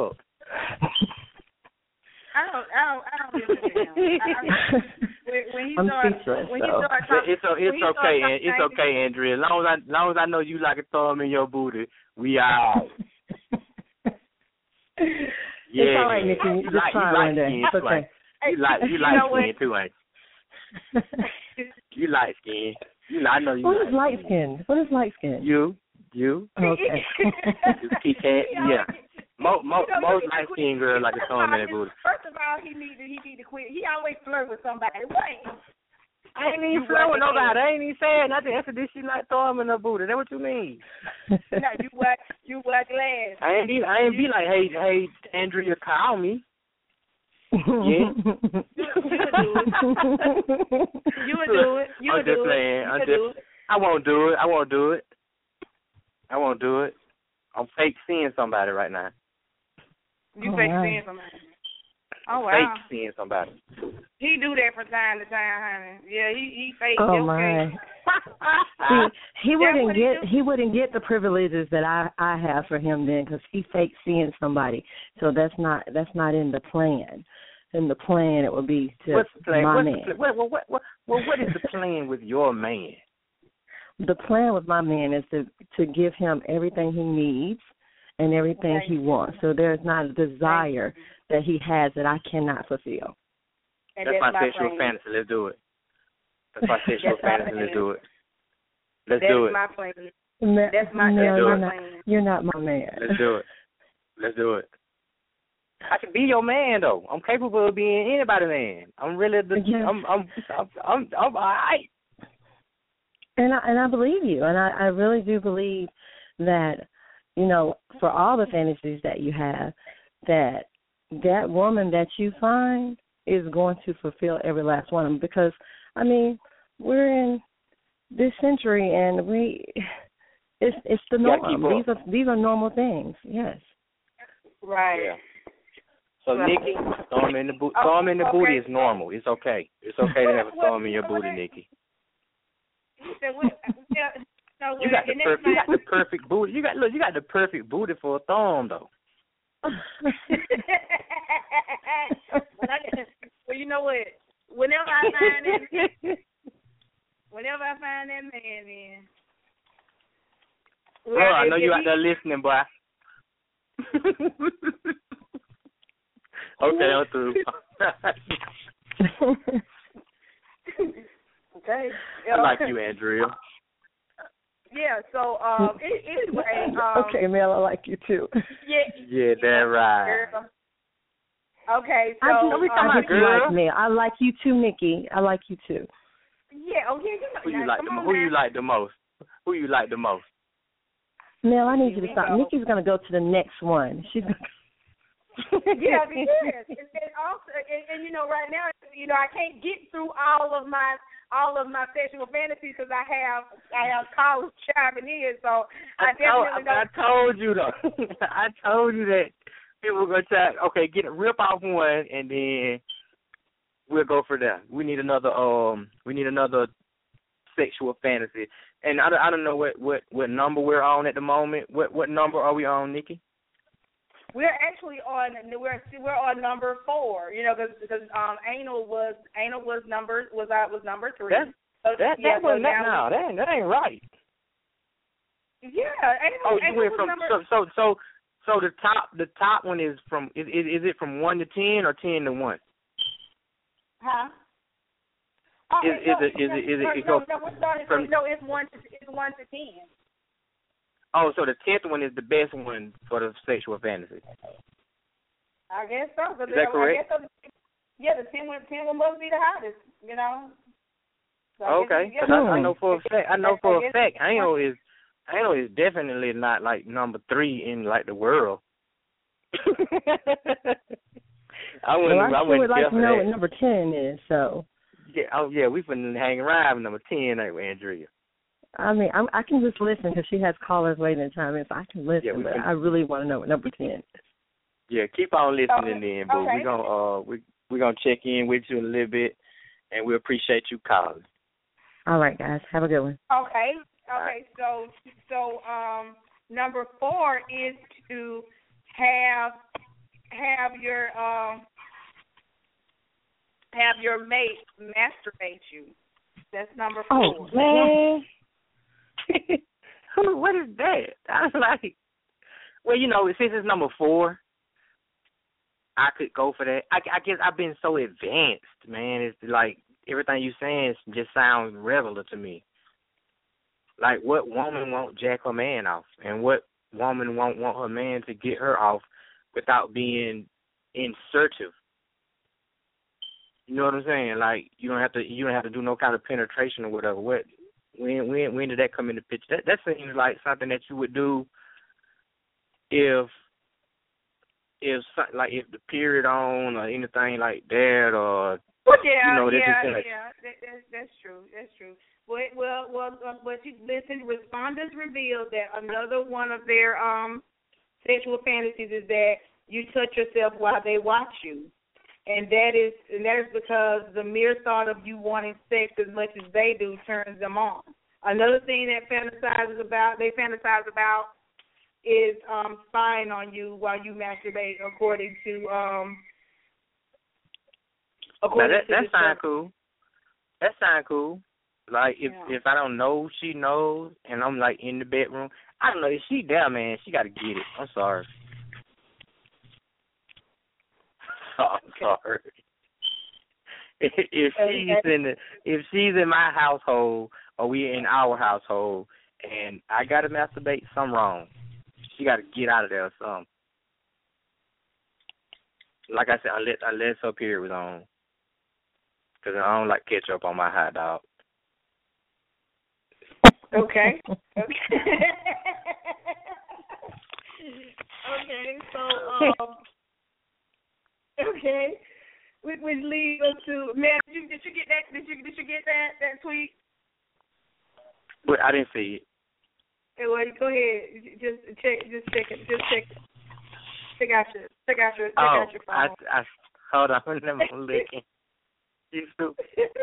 I'm speechless. It's okay, Andrea. As long as I know you like a thumb in your booty, we are. Yeah, it's all right, Nikki. You just try one day. It's okay. You light skin too, ain't you? You light skin. I know you. What is light skin? You. Okay. Yeah. Most light skin girls like a thumb in their booty. First of all, he need to quit. He always flirt with somebody. Wait. I ain't even flirt with nobody. I ain't even saying nothing. I said this she like thumb in her booty. That's what you mean. No, you wear glass. I ain't be like, hey, Andrea, call me. Yeah. You would do it. I'm just playing. I won't do it. I'm fake seeing somebody right now. You fake seeing somebody? Oh, wow. Fake seeing somebody. He do that from time to time, honey. Yeah, he fake. Oh, my. See, he wouldn't get the privileges that I have for him then, because he fake seeing somebody. So that's not in the plan. In the plan, it would be to my man. What is the plan with your man? The plan with my man is to give him everything he needs and everything he wants. So there's not a desire that he has that I cannot fulfill. That's my sexual fantasy. Let's do it. That's my sexual fantasy. Let's do it. Let's do it. That's my plan. That's my plan. You're not my man. Let's do it. I can be your man though. I'm capable of being anybody's man. I'm really I'm all right. And I believe you, and I really do believe that, for all the fantasies that you have, that woman that you find is going to fulfill every last one of them. Because, we're in this century, and it's the norm. These are normal things. Yes. Right. Yeah. So Nikki, thumb in the booty is normal. It's okay. It's okay to have a thumb in your booty, Nikki. You got the perfect booty. You got the perfect booty for a thumb though. Well, you know what? Whenever I find that man, then. Well, I know you out there listening, boy. Okay, I'm through. Okay. I like you, Andrea. Yeah, so anyway. Okay, Mel, I like you too. Yeah, that's right. Okay, so I just like me. I like you too, Nikki. I like you too. Yeah, okay. Who you like the most? Who you like the most? Mel, I need you to stop. Nikki's gonna go to the next one. She's gonna. Yeah, because and also, and you know, right now, you know, I can't get through all of my sexual fantasies because I have callers chiming in. So I told you though. I told you that people were gonna try. Okay, rip off one, and then we'll go for that. We need another sexual fantasy, and I don't know what number we're on at the moment. What number are we on, Nikki? We're actually on number 4, you know, because anal was number 3. That ain't right. Yeah, anal. You went from so the top one is from is it from 1 to 10 or 10 to 1? Huh? It's 1 to 10. Oh, so the 10th one is the best one for the sexual fantasy. I guess so. Is that correct? Yeah, the 10 one must be the hottest, you know. So okay, because I know for a fact, anal is definitely not like number 3 in like the world. I would like to know what number 10 is. So. Yeah, we've been hanging around with number 10, ain't we, Andrea? I mean, I can just listen because she has callers waiting to chime in, so I can listen. But I really want to know what number 10 is. Yeah, keep on listening then, but we're gonna check in with you in a little bit, and we appreciate you calling. All right, guys, have a good one. Okay. So number 4 is to have your mate masturbate you. That's number 4. Oh man. What is that? I was like, well, you know, since it's number 4, I could go for that. I guess I've been so advanced, man. It's like everything you're saying just sounds regular to me. Like, what woman won't jack her man off, and what woman won't want her man to get her off without being insertive? You know what I'm saying? Like, you don't have to do no kind of penetration or whatever. When did that come into picture? That seems like something that you would do if the period on or anything like that, or that's true. That's true. But you listen. Respondents revealed that another one of their sexual fantasies is that you touch yourself while they watch you. And that is because the mere thought of you wanting sex as much as they do turns them on. Another thing they fantasize about is spying on you while you masturbate, according to that sounds cool. That sounds cool. Like if I don't know, she knows, and I'm like in the bedroom. I don't know if she there, man. She got to get it. I'm sorry. I'm sorry. If she's in my household or we in our household and I gotta masturbate, something wrong. She gotta get out of there or something. Like I said, unless her period was on, because I don't like ketchup on my hot dog. Okay. Okay. Which leads us to, man, did you get that? Did you get that tweet? But I didn't see it. Hey, well, go ahead. Just check it. Check out your phone. Hold on. I'm looking. You stupid.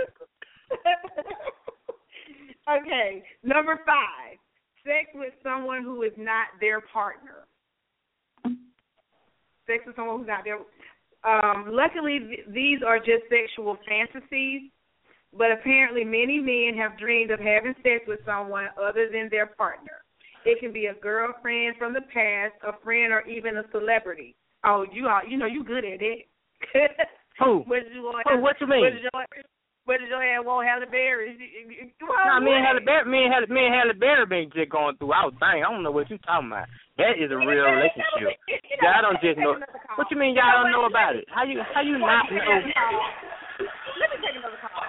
Okay. Number 5. Sex with someone who is not their partner. Sex with someone who's not their. Luckily, these are just sexual fantasies, but apparently many men have dreamed of having sex with someone other than their partner. It can be a girlfriend from the past, a friend, or even a celebrity. Oh, you good at it. Who? What you mean? What did your ass want Halle Berry? Me and Halle Berry been just going through. I don't know what you talking about. That is a real relationship. Y'all don't just know. What you mean y'all don't know about it? How you not know? Let me take another call.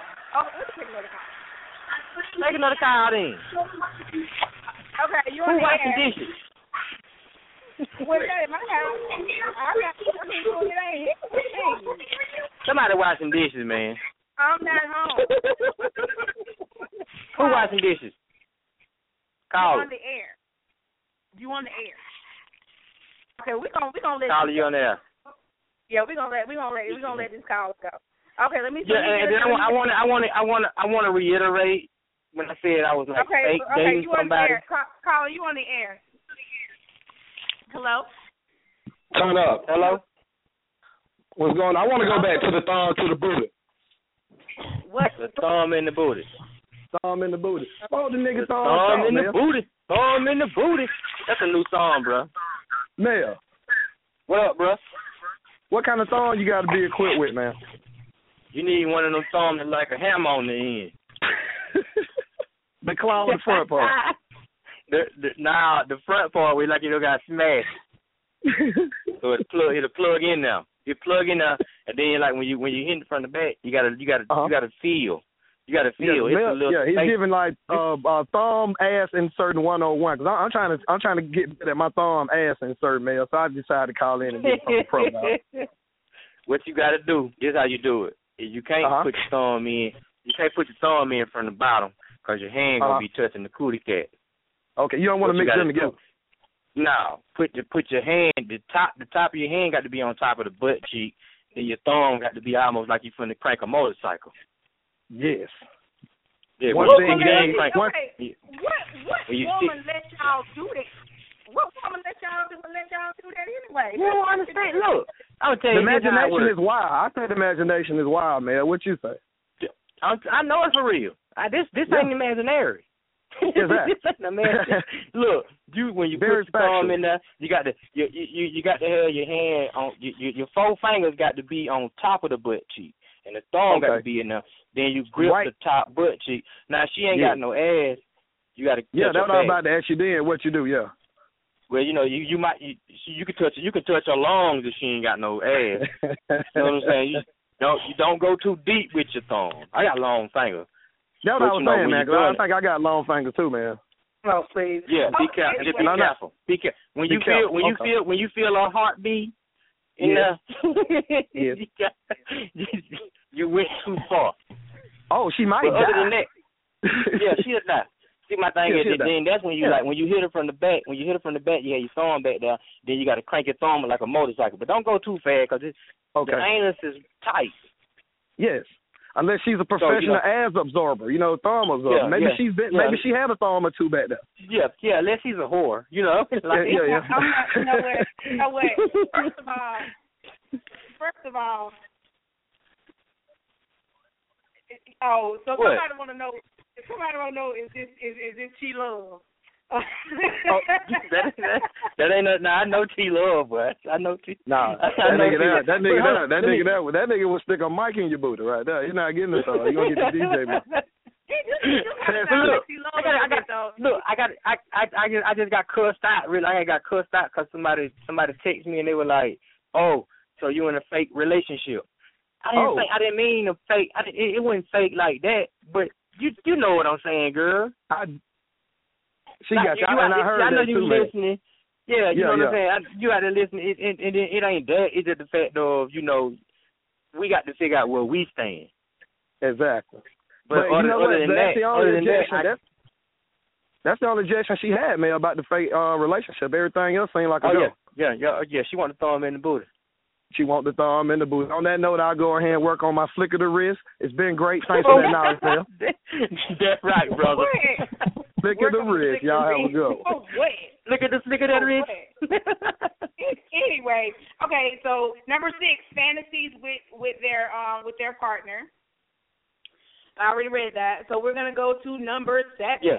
Take another call then. Okay, you Who washing dishes? Well, at my house. Somebody washing dishes, man. I'm not home. Who washing dishes? Call. You on the air. You on the air. Okay, we gonna let call you on there. Yeah, we gonna let this call go. Okay, let me. Yeah, and then I want to reiterate when I said I was like fake dating you somebody. On the air. Caller, you on the air? Hello. Turn up. Hello. What's going on? I want to go back to the thumb to the booty. What? The thumb in the booty. Thumb in the booty. Oh, the nigga thumb in the booty. Thumb in the booty. That's a new song, bro. Mel. What up, bro? What kind of thumb you got to be equipped with, man? You need one of them thumbs that's like a hammer on the end. The claw on the front part. The front part we like got smashed. So it'll plug in now. You plug in there, and then like when you hit it from the back, you gotta feel. You gotta feel. Yeah, he's giving like thumb ass insert 101 because I'm trying to get better at my thumb ass insert, Mel. So I decided to call in and get something pro now. What you gotta do? Here's how you do it. You can't put your thumb in. You can't put your thumb in from the bottom because your hand gonna be touching the cootie cat. Okay, you don't want to mix them together. No, put your hand. The top of your hand got to be on top of the butt cheek. Then your thumb got to be almost like you finna crank a motorcycle. Yes. Yeah. What woman let y'all do that? What woman let y'all do that anyway? You don't understand. Look, I'm tell you, the imagination is wild. I say the imagination is wild, man. What you say? I know it's for real. This ain't imaginary. Exactly. Look, when you put your thumb in there, you got to have your hand on your four fingers got to be on top of the butt cheek, and the thumb got to be in there. Then you grip the top butt cheek. Now she ain't got no ass. You got to that's what I'm about to ask you. Then what you do? Yeah. Well, you can touch her lungs if she ain't got no ass. You know what I'm saying? You don't go too deep with your thumb. I got long fingers. That's what I was saying, man. Cause I think I got long fingers too, man. Oh, please. Yeah, be careful. Just be careful. Be careful. When you feel a heartbeat, you went too far. Oh, she might die. Other than that, she'll die. See, my thing is, then that's when you when you hit her from the back. When you hit her from the back, you have your thumb back there. Then you got to crank your thumb like a motorcycle. But don't go too fast because the anus is tight. Yes. Unless she's a professional ass absorber, thumb absorber. Yeah, maybe she had a thumb or two back there. Yeah, unless she's a whore, I'm not, you know what? First of all, somebody want to know. Somebody want to know is this T Love? that ain't no. I know T Love, but I know T. Nah, that nigga will stick a mic in your booty right there. You're not getting it though. You gonna get the DJ mic. I just got cussed out. Really, I got cussed out because somebody texted me and they were like, "Oh, so you in a fake relationship?" I didn't mean a fake. It wasn't fake like that, but you know what I'm saying, girl. She got you, and I heard that too. I know you listening. Yeah, you know what I'm saying. You got to listen. It ain't that. It's just the fact of we got to figure out where we stand. Exactly. But other than that, that's the only objection she had, man, about the fake relationship. Everything else seemed like a go. Yeah. She wanted to throw him in the booty. She wants to throw him in the booty. On that note, I'll go ahead and work on my flick of the wrist. It's been great. Thanks for that knowledge, man. That's right, brother. Flick of the wrist. Y'all have a go. Look at the flick of that wrist. Anyway. anyway, okay. So number 6, fantasies with their partner. I already read that. So we're gonna go to number 7. Yeah.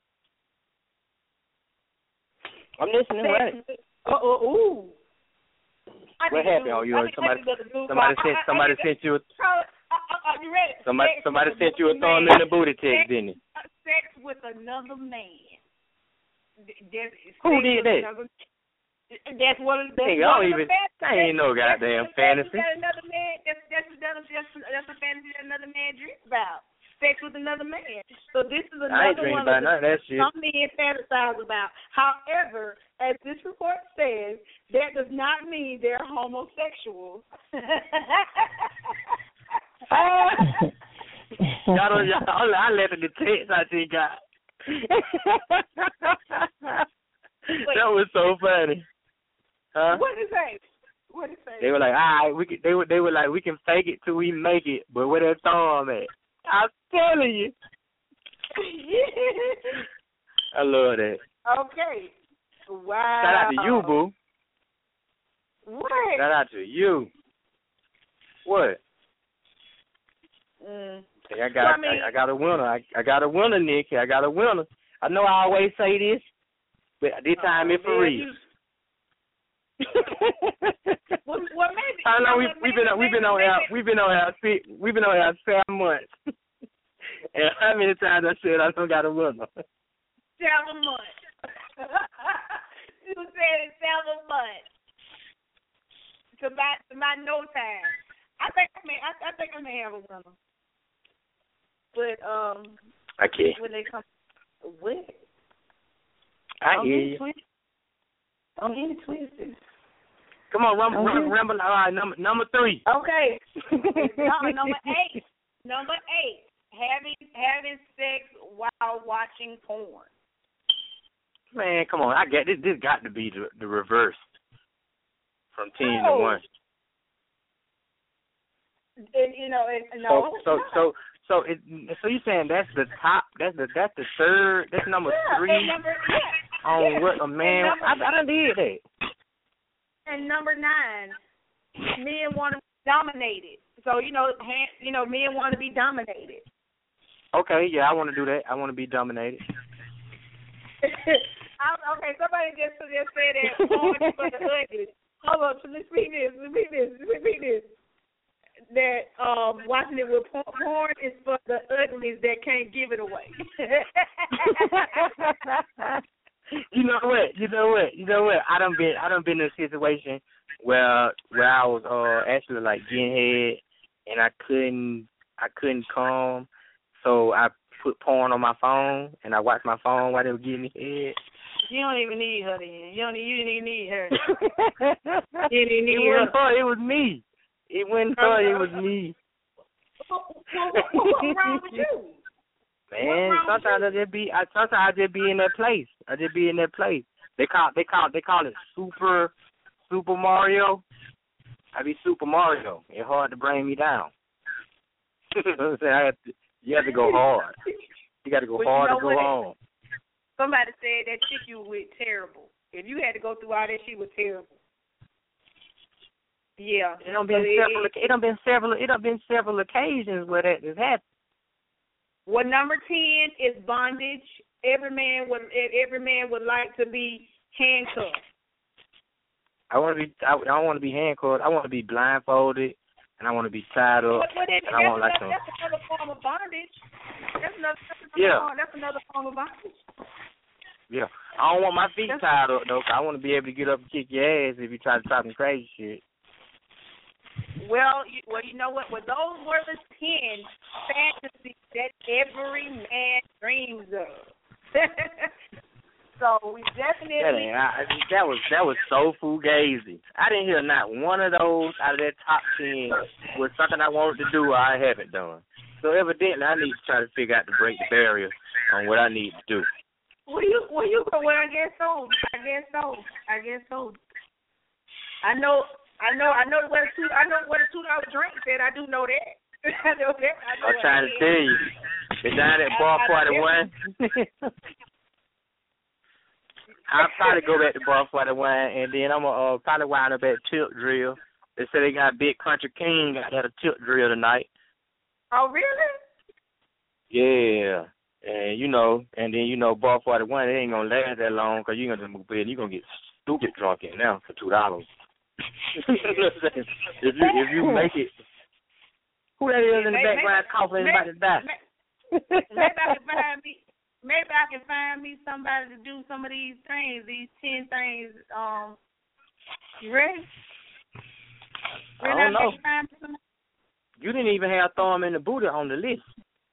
I'm listening. Right. Ooh. What happened? Oh, you somebody sent you. You ready? Somebody sent you a thumb in the booty text, didn't it? Sex with another man. Who did that? That's one of the. I ain't no goddamn fantasy. Another man. That's a fantasy that another man dreams about. Sex with another man. So this is another one of the some men fantasize about. However, as this report says, that does not mean they're homosexuals. I let the text I just got. That was so funny. Huh? What did it say? They were like, all right, they were like, we can fake it till we make it, but where that thumb at? I'm telling you. I love that. Okay. Wow. Shout out to you, boo. What? Shout out to you. What? Hey, I got a winner. I got a winner, Nikki. I got a winner. I know I always say this, but this time it's for real. Well, maybe. I know we've been on our 7 months. And how many times I said I don't got a winner? 7 months. You said it 7 months. To my no time. I think I may have a winner. But I can't. When they come, what? I hear you. Don't get it twisted. Come on, rumble. All right, number 3. Okay. Number 8. Number 8. Having sex while watching porn. Man, come on. I get this. This got to be the reverse from 10 to 1. So you're saying that's the top? That's the third? That's number 3 on what a man? I done did that. And number 9, men want to be dominated. So men want to be dominated. Okay, yeah, I want to do that. I want to be dominated. Okay, somebody just said that porn is for the ugly. Hold on, so let's repeat this. That watching it with porn is for the uglies that can't give it away. You know what? I done been in a situation where I was actually like getting head and I couldn't come, so I put porn on my phone and I watched my phone while they were getting me head. You don't even need her then. You didn't even need her. It was me. It wasn't her, it was me. What's wrong with you? Man, sometimes I just be in that place. They call it Super Mario. I be Super Mario. It's hard to bring me down. You have to go hard. You got to go hard to go on. Somebody said that chick you with terrible. If you had to go through all that, she was terrible. Yeah. It done been several occasions where that has happened. Well, number 10 is bondage. Every man would like to be handcuffed. I don't want to be handcuffed. I want to be blindfolded, and I want to be tied up. That's another form of bondage. That's another form of bondage. Yeah, I don't want my feet tied up though. 'Cause I want to be able to get up and kick your ass if you try to talk some crazy shit. Well, you know what? Well, those were the 10 fantasies that every man dreams of. So we definitely. That was so fugazi. I didn't hear not one of those out of that top 10 was something I wanted to do or I haven't done. So evidently, I need to try to figure out to break the barrier on what I need to do. Well, I guess so. I know what a $2 drink said. I do know that. I'm trying to tell you. They're down at bar party 1. I'll probably go back to Bar 41, and then I'm going to probably wind up at Tip Drill. They say they got Big Country King got a Tip Drill tonight. Oh, really? Yeah. And, and then, Bar 41, it ain't going to last that long because you're going to move in and you're going to get stupid drunk in now for $2. if you make it. Who that is in the background coughing about to die? Maybe I can find me somebody to do some of these things, these 10 things. You ready? I don't know. You didn't even have Thumb in the Booty on the list.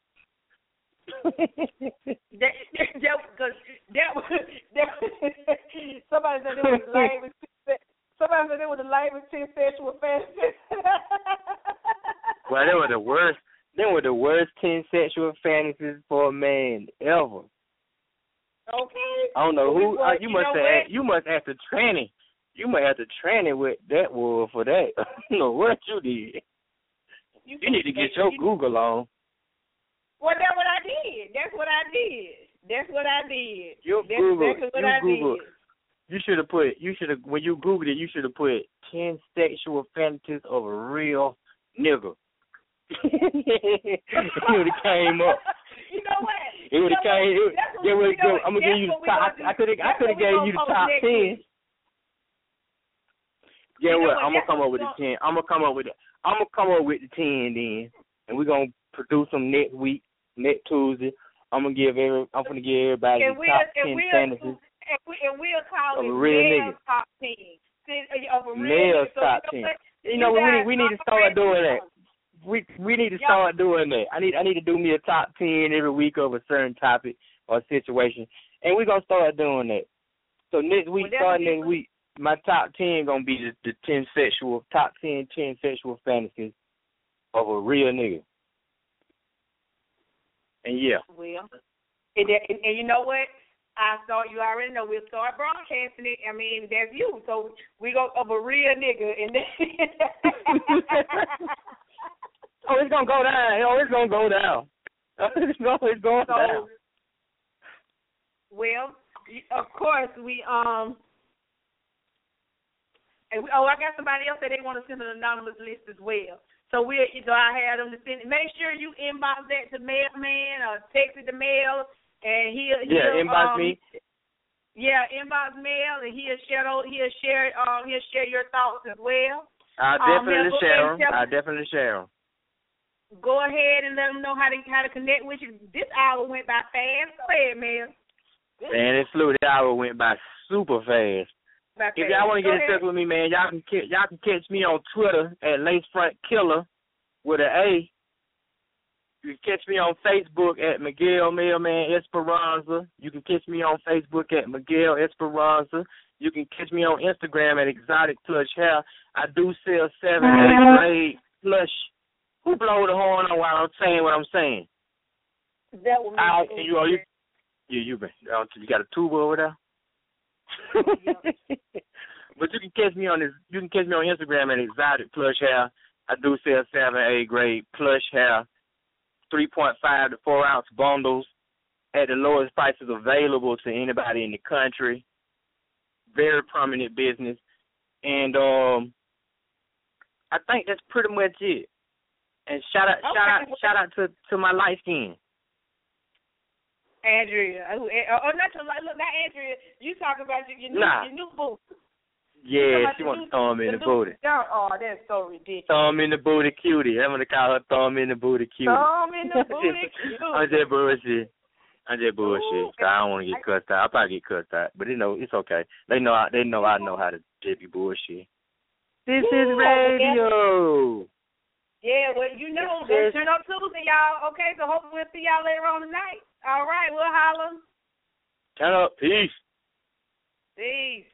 Somebody said it was lame. Somebody said it was the lamest 10 sexual fantasies. Well, they were the worst. They were the worst 10 sexual fantasies for a man ever. Okay. I don't know who. You must have to tranny. You might have to tranny with that word for that. I don't know what you did. You need to get your Google on. Well, that's what I did. You Google. You should have when you Googled it, you should have put 10 sexual fantasies of a real nigga. It would have came up. You know what? It would have came. I'm gonna give you the top. I could have gave you the top 10. Yeah, what? I'm gonna come up with the 10. I'm gonna come up with the 10 then, and we're gonna produce them next week, next Tuesday. I'm gonna give everybody the top 10 fantasies. And we'll call it Male's top 10. Male's top 10. We need to start doing that. We need to start doing that. I need to do me a top 10 every week of a certain topic or situation, and we're gonna start doing that. So next week, starting next week, my top 10 gonna be the 10 sexual fantasies of a real nigga. And yeah. Well, and you know what? You already know we'll start broadcasting it. I mean, that's you. So we go of a real nigga, and then it's gonna go down. It's gonna go down. It's going down. Well, of course we I got somebody else that they want to send an anonymous list as well. So I had them to send. Make sure you inbox that to Mailman or text it to Mail. And he'll inbox me. Yeah, inbox Mail, and he'll share your thoughts as well. I'll definitely share them. Go ahead and let them know how to connect with you. This hour went by fast. Go ahead, Mail. Man, it flew. The hour went by super fast. If y'all want to get in touch with me, man, y'all can catch me on Twitter at LacefrontKiller with an A. You can catch me on Facebook at Miguel Mailman Esperanza. You can catch me on Facebook at Miguel Esperanza. You can catch me on Instagram at Exotic Plush Hair. I do sell 7-8 grade plush. Who blow the horn on while I'm saying what I'm saying? That will make you got a tuba over there? But you can catch me on Instagram at Exotic Plush Hair. I do sell 7-8 grade plush hair. 3.5 to 4 ounce bundles at the lowest prices available to anybody in the country. Very prominent business. And I think that's pretty much it. And shout out to my light skin. Andrea. Not Andrea. You talk about your new boo. Yeah, she wants to throw him in the booty. Oh, that's so ridiculous. Throw him in the booty cutie. I'm going to call her throw him in the booty cutie. Throw him in the booty cutie. I'm just bullshit. I don't want to get cussed out. I'll probably get cussed out. But, it's okay. They know I know how to be bullshit. This is radio. Yeah, well, turn up Tuesday, y'all. Okay, so hopefully we'll see y'all later on tonight. All right, we'll holler. Turn up. Peace. Peace.